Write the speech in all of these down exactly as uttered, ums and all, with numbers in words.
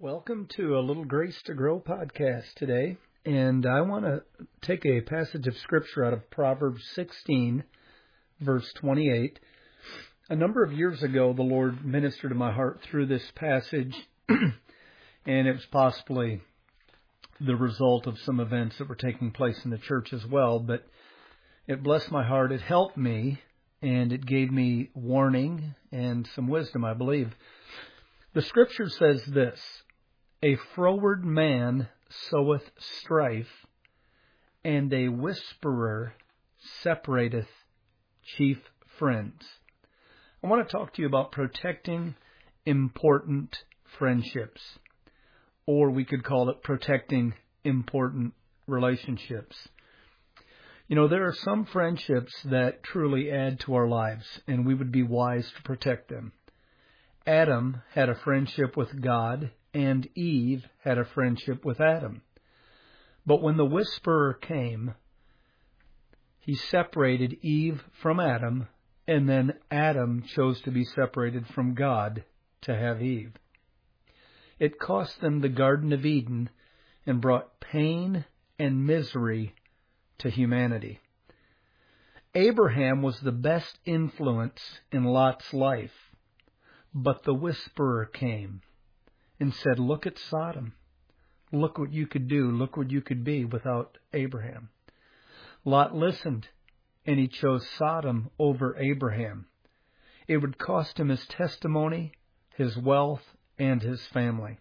Welcome to a little Grace to Grow podcast today. And I want to take a passage of scripture out of Proverbs sixteen, verse twenty-eight. A number of years ago, the Lord ministered to my heart through this passage, and it was possibly the result of some events that were taking place in the church as well. But it blessed my heart. It helped me, and it gave me warning and some wisdom, I believe. The scripture says this: a froward man soweth strife, and a whisperer separateth chief friends. I want to talk to you about protecting important friendships, or we could call it protecting important relationships. You know, there are some friendships that truly add to our lives, and we would be wise to protect them. Adam had a friendship with God, and Eve had a friendship with Adam. But when the whisperer came, he separated Eve from Adam, and then Adam chose to be separated from God to have Eve. It cost them the Garden of Eden and brought pain and misery to humanity. Abraham was the best influence in Lot's life, but the whisperer came and said, look at Sodom. Look what you could do. Look what you could be without Abraham. Lot listened, and he chose Sodom over Abraham. It would cost him his testimony, his wealth, and his family.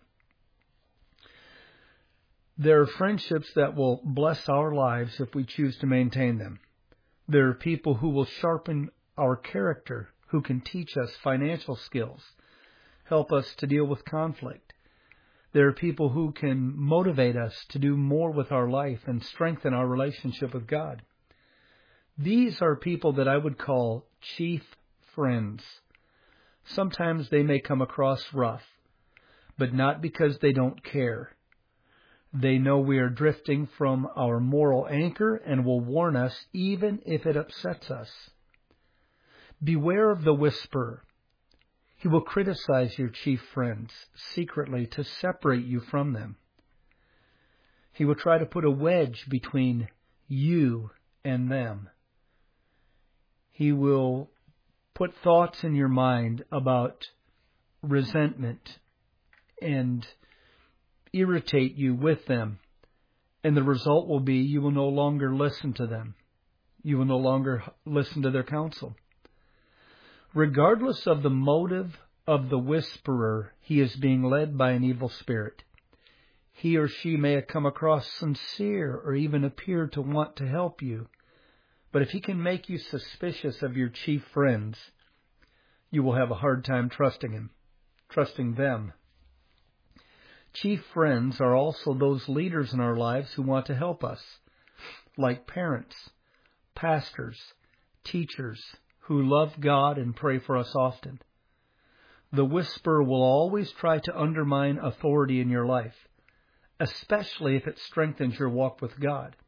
There are friendships that will bless our lives if we choose to maintain them. There are people who will sharpen our character, who can teach us financial skills, help us to deal with conflict. There are people who can motivate us to do more with our life and strengthen our relationship with God. These are people that I would call chief friends. Sometimes they may come across rough, but not because they don't care. They know we are drifting from our moral anchor and will warn us even if it upsets us. Beware of the whisperer. He will criticize your chief friends secretly to separate you from them. He will try to put a wedge between you and them. He will put thoughts in your mind about resentment and irritate you with them. And the result will be you will no longer listen to them. You will no longer listen to their counsel. Regardless of the motive of the whisperer, he is being led by an evil spirit. He or she may have come across sincere or even appear to want to help you. But if he can make you suspicious of your chief friends, you will have a hard time trusting him, trusting them. Chief friends are also those leaders in our lives who want to help us, like parents, pastors, teachers, who love God and pray for us often. The whisperer will always try to undermine authority in your life, especially if it strengthens your walk with God.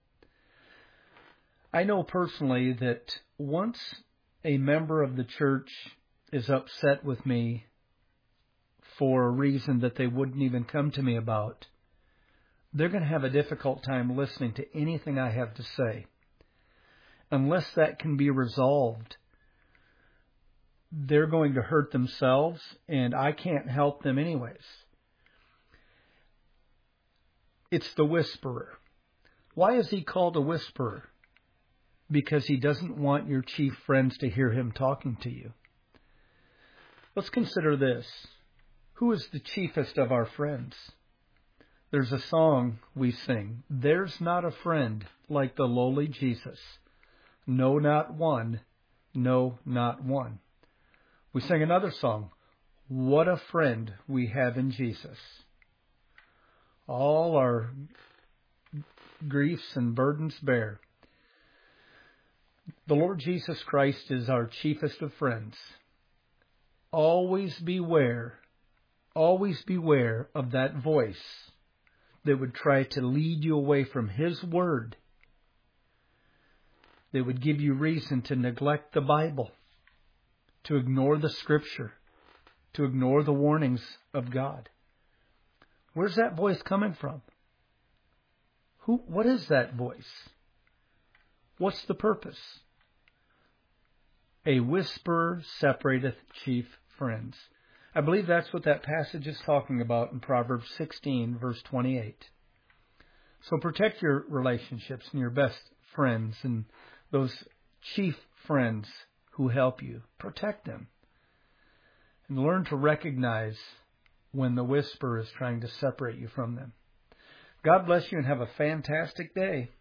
I know personally that once a member of the church is upset with me for a reason that they wouldn't even come to me about, they're going to have a difficult time listening to anything I have to say. Unless that can be resolved, they're going to hurt themselves, and I can't help them anyways. It's the whisperer. Why is he called a whisperer? Because he doesn't want your chief friends to hear him talking to you. Let's consider this. Who is the chiefest of our friends? There's a song we sing. There's not a friend like the lowly Jesus. No, not one. No, not one. We sing another song. What a friend we have in Jesus. All our griefs and burdens bear. The Lord Jesus Christ is our chiefest of friends. Always beware, always beware of that voice that would try to lead you away from His Word. They would give you reason to neglect the Bible, to ignore the Scripture, to ignore the warnings of God. Where's that voice coming from? Who? What is that voice? What's the purpose? A whisper separateth chief friends. I believe that's what that passage is talking about in Proverbs sixteen, verse twenty-eight. So protect your relationships and your best friends and those chief friends who help you. Protect them. And learn to recognize when the whisper is trying to separate you from them. God bless you and have a fantastic day.